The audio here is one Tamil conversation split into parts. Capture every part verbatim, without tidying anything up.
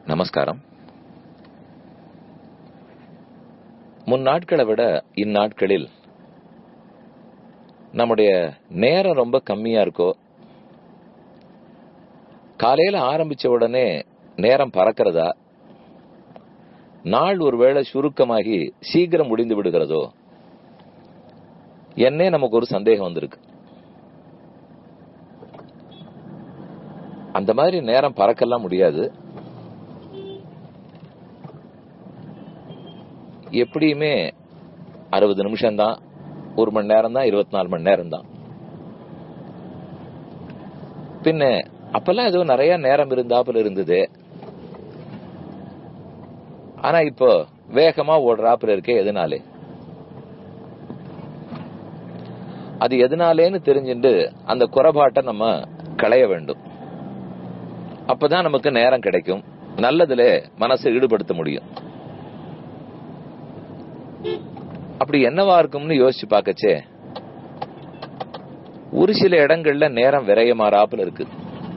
நமஸ்காரம். முன் நாட்களை விட இந்நாட்களில் நம்முடைய நேரம் ரொம்ப கம்மியா இருக்கோ, காலையில ஆரம்பிச்ச உடனே நேரம் பறக்கிறதா, நாள் ஒருவேளை சுருக்கமாகி சீக்கிரம் முடிந்து விடுகிறதோ என்னே நமக்கு ஒரு சந்தேகம் வந்திருக்கு. அந்த மாதிரி நேரம் பறக்கலாம் முடியாது. எப்படியுமே அறுபது நிமிஷம் தான், ஒரு மணி நேரம் தான், இருபத்தி நாலு மணி நேரம் தான். பின்ன அப்பெல்லாம் ஏதோ நிறைய நேரம் இருந்தாப்புல இருந்தது. ஆனா இப்போ வேகமா ஓடுறாப்புல இருக்கே, எதனாலே? அது எதனாலேன்னு தெரிஞ்சுட்டு அந்த குறைபாட்டை நம்ம களைய வேண்டும். அப்பதான் நமக்கு நேரம் கிடைக்கும், நல்லதுல மனசை ஈடுபடுத்த முடியும். அப்படி என்னவா இருக்கும்னு யோசிச்சு பார்க்கச்சே, ஒரு சில இடங்கள்ல நேரம் விரயமாறாப்புல இருக்கு.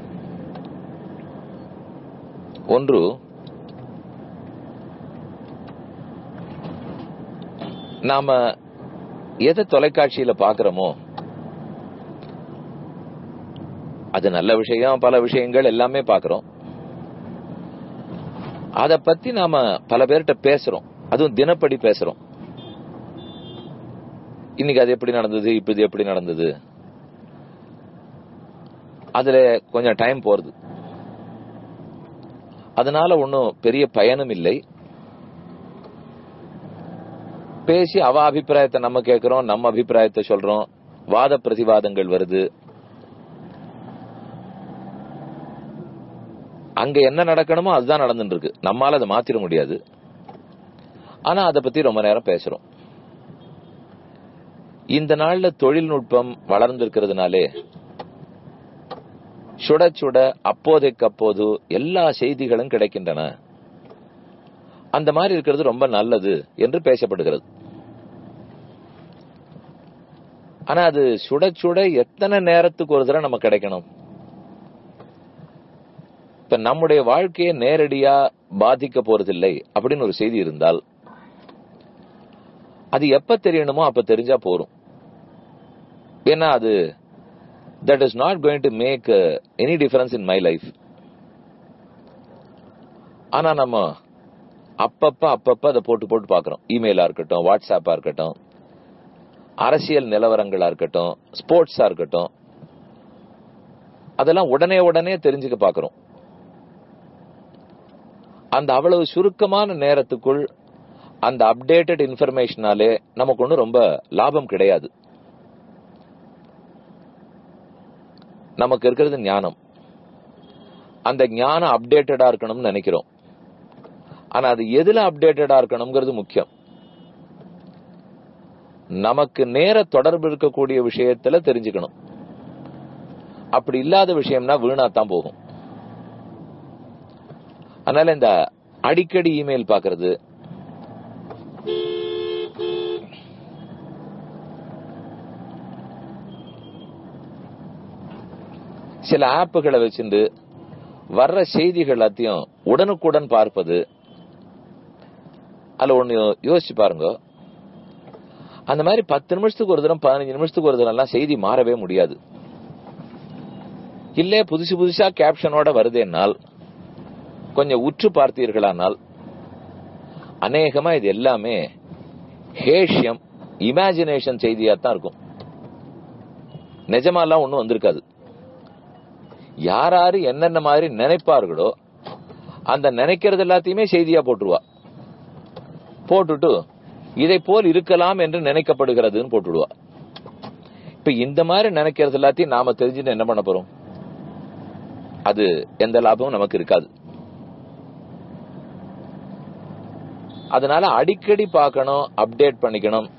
ஒன்று, நாம எதை தொலைக்காட்சியில பாக்குறோமோ அது நல்ல விஷயம், பல விஷயங்கள் எல்லாமே பாக்குறோம். அத பத்தி நாம பல பேர்கிட்ட பேசுறோம், அதுவும் தினப்படி பேசுறோம். இன்னைக்கு அது எப்படி நடந்தது, இப்ப இது எப்படி நடந்தது, அதுல கொஞ்சம் டைம் போறது. அதனால ஒன்னும் பெரிய பயனும் இல்லை. பேசி அவ அபிப்பிராயத்தை நம்ம கேட்கிறோம், நம்ம அபிப்பிராயத்தை சொல்றோம், வாத பிரதிவாதங்கள் வருது. அங்க என்ன நடக்கணுமோ அதுதான் நடந்துட்டு இருக்கு, நம்மால அதை மாத்திர முடியாது. ஆனா அதை பத்தி ரொம்ப நேரம் பேசுறோம். இந்த நாள்ல தொழில்நுட்பம் வளர்ந்திருக்கிறதுனாலே சுட சுட அப்போதைக்கு அப்போது எல்லா செய்திகளும் கிடைக்கின்றன. அந்த மாதிரி இருக்கிறது ரொம்ப நல்லது என்று பேசப்படுகிறது. ஆனா அது சுட சுட எத்தனை நேரத்துக்கு ஒரு தடவை நம்ம கிடைக்கணும்? இப்ப நம்முடைய வாழ்க்கையை நேரடியா பாதிக்க போறதில்லை அப்படின்னு ஒரு செய்தி இருந்தால் அது எப்ப தெரியணுமோ அப்ப தெரிஞ்சா போரும். ஏன்னா அது that is not going to make uh, any difference in my life. ஆனா நம்ம அப்பப்ப அப்பப்ப அதை போட்டு போட்டு பாக்குறோம். இமெயிலா இருக்கட்டும், வாட்ஸ்அப்பா இருக்கட்டும், அரசியல் நிலவரங்களா இருக்கட்டும், ஸ்போர்ட்ஸா இருக்கட்டும், அதெல்லாம் உடனே உடனே தெரிஞ்சுக்க பாக்குறோம். அந்த அவ்வளவு சுருக்கமான நேரத்துக்குள் அந்த அப்டேட்டட் இன்ஃபர்மேஷனாலே நமக்கு ஒன்றும் ரொம்ப லாபம் கிடையாது. நமக்கு இருக்கிறது ஞானம். அந்த ஞானம் அப்டேட்டடா இருக்கணும்னு நினைக்கிறோம். ஆனா அது எதுல அப்டேட்டடா இருக்கணும்ங்கிறது முக்கியம். நமக்கு நேர தொடர்பு இருக்கக்கூடிய விஷயத்துல தெரிஞ்சுக்கணும். அப்படி இல்லாத விஷயம்னா வீணாத்தான் போகும். அதனால இந்த அடிக்கடி இமெயில் பாக்குறது, சில ஆப்புகளை வச்சுட்டு வர்ற செய்திகள் எல்லாத்தையும் உடனுக்குடன் பார்ப்பது, அதுல ஒண்ணு யோசிச்சு பாருங்க. அந்த மாதிரி பத்து நிமிஷத்துக்கு ஒரு தரம், பதினஞ்சு நிமிஷத்துக்கு ஒரு தரம் எல்லாம் செய்தி மாறவே முடியாது. இல்ல புதுசு புதுசா கேப்ஷனோட வருதேனால் கொஞ்சம் உற்று பார்த்தீர்களானால் அநேகமா இது எல்லாமே ஹேஷ்யம், இமேஜினேஷன் செய்தியாத்தான் இருக்கும். நிஜமாலாம் ஒண்ணும் வந்திருக்காது. யாராரு என்னென்ன மாதிரி நினைப்பார்களோ அந்த நினைக்கிறது எல்லாத்தையுமே செய்தியா போட்டுருவா. போட்டுட்டு இதை போல் இருக்கலாம் என்று நினைக்கப்படுகிறதுன்னு போட்டுடுவா. இப்ப இந்த மாதிரி நினைக்கிறது எல்லாத்தையும் நாம தெரிஞ்சுட்டு என்ன பண்ண போறோம்? அது எந்த லாபமும் நமக்கு இருக்காது. அதனால அடிக்கடி பார்க்கணும், அப்டேட் பண்ணிக்கணும்.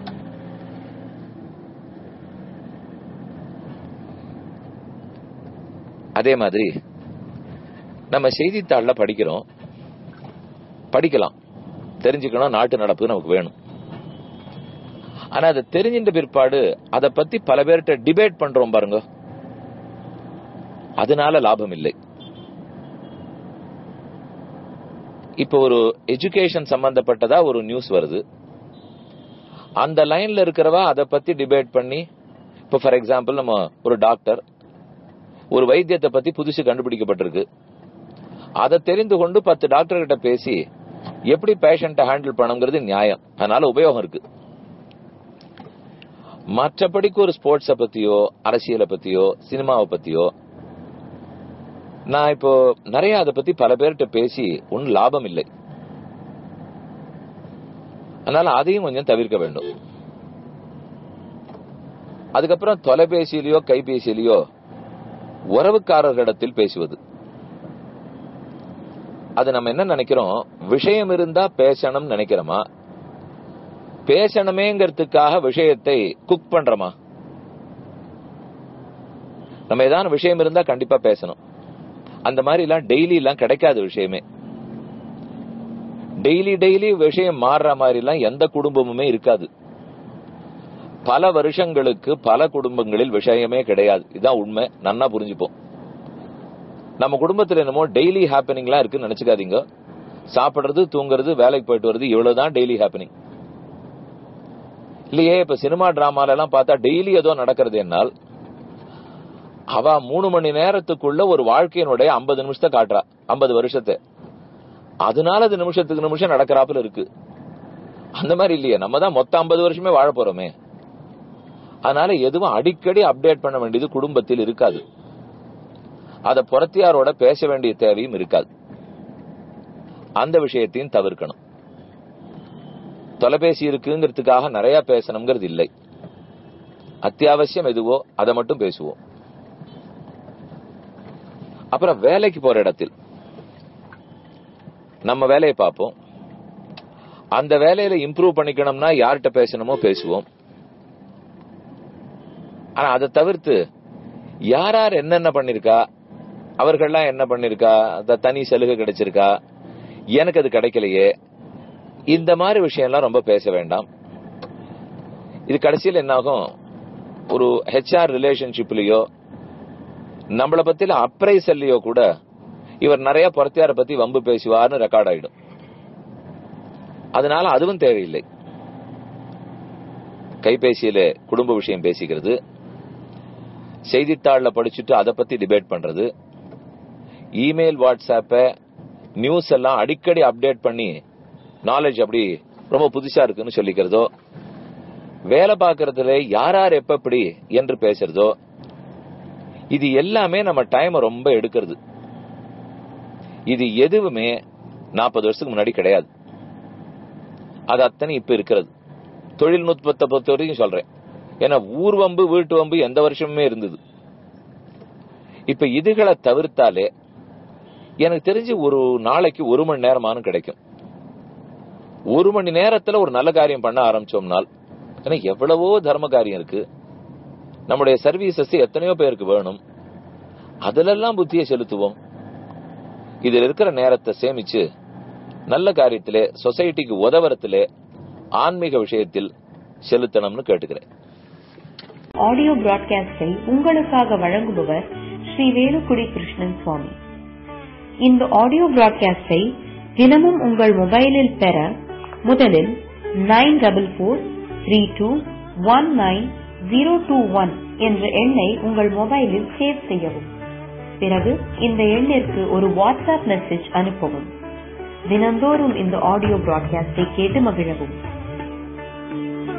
அதே மாதிரி நம்ம செய்தித்தாள்ல படிக்கிறோம், படிக்கலாம், தெரிஞ்சுக்கணும், நாட்டு நடப்பு நமக்கு வேணும். ஆனா அதை தெரிஞ்சின்ற பிற்பாடு அதை பத்தி பல பேர்கிட்ட டிபேட் பண்றோம் பாருங்க, அதனால லாபம் இல்லை. இப்ப ஒரு எஜுகேஷன் சம்பந்தப்பட்டதா ஒரு நியூஸ் வருது, அந்த லைன்ல இருக்கிறவா அதை பத்தி டிபேட் பண்ணி, இப்ப ஃபார் எக்ஸாம்பிள் நம்ம ஒரு டாக்டர் ஒரு வைத்தியத்தை பத்தி புதுசு கண்டுபிடிக்கப்பட்டிருக்கு, அதை தெரிந்து கொண்டு பத்து டாக்டர் கிட்ட பேசி எப்படி பேஷண்ட்டை ஹேண்டில் பண்ணுங்கிறது நியாயம், அதனால உபயோகம் இருக்கு. மற்றபடிக்கு ஒரு ஸ்போர்ட்ஸை பத்தியோ அரசியலை பத்தியோ சினிமாவை பத்தியோ நான் இப்போ நிறைய அதை பத்தி பல பேர்கிட்ட பேசி ஒன்னும் லாபம் இல்லை. அதனால அதையும் கொஞ்சம் தவிர்க்க வேண்டும். அதுக்கப்புறம் தொலைபேசியிலயோ கைபேசியிலயோ உறவுக்காரர்களிடத்தில் பேசுவது, அது நம்ம என்ன நினைக்கிறோம், விஷயம் இருந்தா பேசணும் நினைக்கிறோமா, பேசணுமேங்கிறதுக்காக விஷயத்தை குக் பண்றோமா? நம்ம ஏதாவது விஷயம் இருந்தா கண்டிப்பா பேசணும். அந்த மாதிரி எல்லாம் டெய்லி எல்லாம் கிடைக்காத விஷயமே. டெய்லி டெய்லி விஷயம் மாறுற மாதிரி எல்லாம் எந்த குடும்பமுமே இருக்காது. பல வருஷங்களுக்கு பல குடும்பங்களில் விஷயமே கிடையாது. இதுதான் உண்மை, நன்னா புரிஞ்சுப்போம். நம்ம குடும்பத்துல என்னமோ டெய்லி ஹாப்பனிங் எல்லாம் இருக்குன்னு நினைச்சுக்காதீங்க. சாப்பிடுறது, தூங்குறது, வேலைக்கு போயிட்டு வருது, இவ்வளவுதான் டெய்லி ஹாப்பனிங் இல்லையே. இப்ப சினிமா டிராமால எல்லாம் பார்த்தா டெய்லி ஏதோ நடக்கிறது. என்னால் அவ மூணு மணி நேரத்துக்குள்ள ஒரு வாழ்க்கையினுடைய ஐம்பது நிமிஷத்தை காட்டுறா, ஐம்பது வருஷத்தை. அதனால அது நிமிஷத்துக்கு நிமிஷம் நடக்கிறாப்புல இருக்கு. அந்த மாதிரி இல்லையே, நம்ம தான் மொத்தம் ஐம்பது வருஷமே வாழ போறோமே. அதனால எதுவும் அடிக்கடி அப்டேட் பண்ண வேண்டியது குடும்பத்தில் இருக்காது. அத புறத்தியாரோட பேச வேண்டிய தேவையும் இருக்காது. அந்த விஷயத்தையும் தவிர்க்கணும். தொலைபேசி இருக்குங்கிறதுக்காக நிறைய பேசணுங்கிறது இல்லை. அத்தியாவசியம் எதுவோ அதை மட்டும் பேசுவோம். அப்புறம் வேலைக்கு போற இடத்தில் நம்ம வேலையை பார்ப்போம். அந்த வேலையில இம்ப்ரூவ் பண்ணிக்கணும்னா யார்கிட்ட பேசணுமோ பேசுவோம். ஆனா அதை தவிர்த்து யார் யார் என்னென்ன பண்ணிருக்கா, அவர்கள்லாம் என்ன பண்ணிருக்கா, தனி சலுகை கிடைச்சிருக்கா, எனக்கு அது கிடைக்கலையே, இந்த மாதிரி விஷயம் எல்லாம் ரொம்ப பேச வேண்டாம். இது கடைசியில் என்னாகும், ஒரு ஹெச்ஆர் ரிலேஷன்ஷிப்லயோ நம்மளை பத்தில அப்ரைசல்லையோ கூட இவர் நிறைய புறத்தியார பத்தி வம்பு பேசுவார்னு ரெக்கார்ட் ஆயிடும். அதனால அதுவும் தேவையில்லை. கைபேசியில குடும்ப விஷயம் பேசிக்கிறது, செய்தித்தாள்ல படிச்சுட்டு அதை பத்தி டிபேட் பண்றது, இமெயில் வாட்ஸ்அப்ப நியூஸ் எல்லாம் அடிக்கடி அப்டேட் பண்ணி நாலேஜ் அப்படி ரொம்ப புதுசா இருக்குன்னு சொல்லிக்கிறதோ, வேலை பார்க்கறதுல யார் யார் எப்ப எப்படி என்று பேசுறதோ, இது எல்லாமே நம்ம டைம் ரொம்ப எடுக்கிறது. இது எதுவுமே நாற்பது வருஷத்துக்கு முன்னாடி கிடையாது. அது அத்தனை இப்ப இருக்கிறது. தொழில்நுட்பத்தை பொறுத்த வரைக்கும் சொல்றேன். ஏன்னா ஊர் வம்பு வீட்டு வம்பு எந்த வருஷமுமே இருந்தது. இப்ப இதுகளை தவிர்த்தாலே எனக்கு தெரிஞ்சு ஒரு நாளைக்கு ஒரு மணி நேரமானு கிடைக்கும். ஒரு மணி நேரத்துல ஒரு நல்ல காரியம் பண்ண ஆரம்பிச்சோம்னால், ஏன்னா எவ்வளவோ தர்ம காரியம் இருக்கு, நம்முடைய சர்வீசஸ் எத்தனையோ பேருக்கு வேணும், அதிலெல்லாம் புத்தியை செலுத்துவோம். இதுல இருக்கிற நேரத்தை சேமிச்சு நல்ல காரியத்திலே, சொசைட்டிக்கு உதவறத்திலே, ஆன்மீக விஷயத்தில் செலுத்தணும்னு கேட்டுக்கிறேன். ஆடியோ பிராட்காஸ்டை உங்களுக்காக வழங்குபவர் ஸ்ரீ வேலுக்குடி கிருஷ்ணன் சுவாமி. இந்த ஆடியோ பிராட்காஸ்டை தினமும் உங்கள் மொபைலில் பெற முதலில் nine double four three two one nine zero two one என்ற எண்ணை உங்கள் மொபைலில் சேவ் செய்யவும். பிறகு இந்த எண்ணிற்கு ஒரு வாட்ஸ்அப் மெசேஜ் அனுப்பவும். தினந்தோறும் இந்த ஆடியோ பிராட்காஸ்டை கேட்டு மகிழவும்.